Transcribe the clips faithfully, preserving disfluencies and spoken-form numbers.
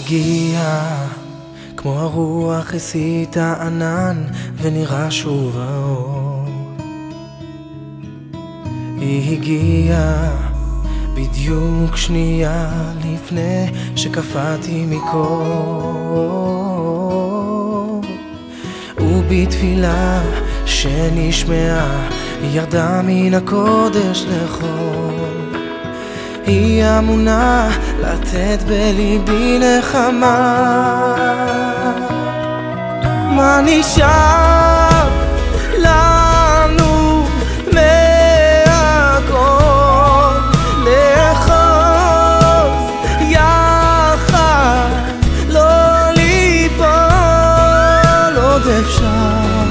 הגיע כמו הרוח הסית הענן ונראה שוב האור. היא הגיעה בדיוק שנייה לפני שקפאתי מקור, ובתפילה שנשמעה היא ירדה מן הקודש לחול. היא אמונה לתת בליבי נחמה. מה נשאר לנו מהכל? לאחוז יחד, לא ליפול. עוד אפשר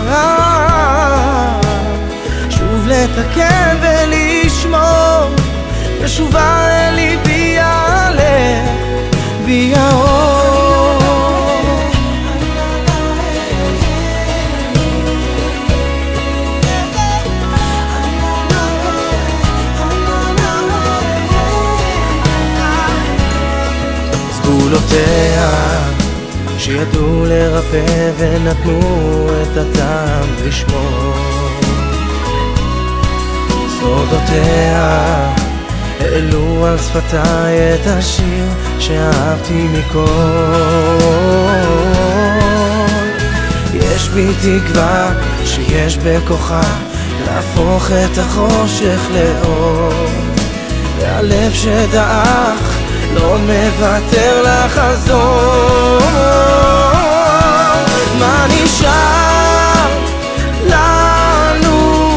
שוב לתקן ולשמור, ושובה אל ליבי יעלה בי האור. סגולותיה שידעו לרפא ונתנו את הטעם לשמור, סודותיה העלו על שפתיי את השיר שאהבתי מכל. יש בי תקווה שיש בכוחה להפוך את החושך לאור, והלב שדעך לא מוותר לחזור. מה נשאר לנו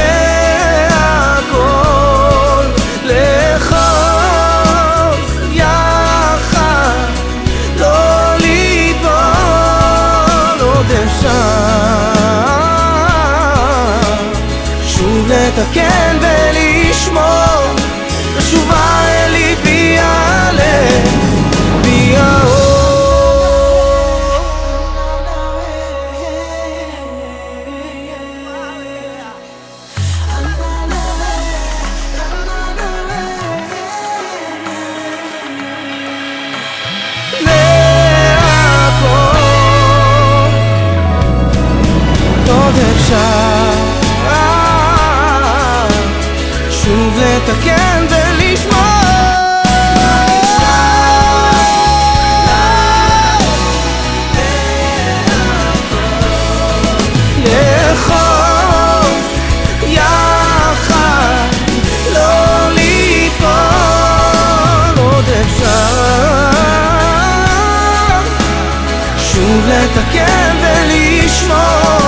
מהכל? לאחוז יחד, לא ליפול. עוד אפשר שוב לתקן ולשמור, ושובה אל ליבי יעלה בי האור. עוד אפשר שוב לתקן ולשמור, לאחוז יחד, לא ליפול. עוד אפשר שוב לתקן ולשמור,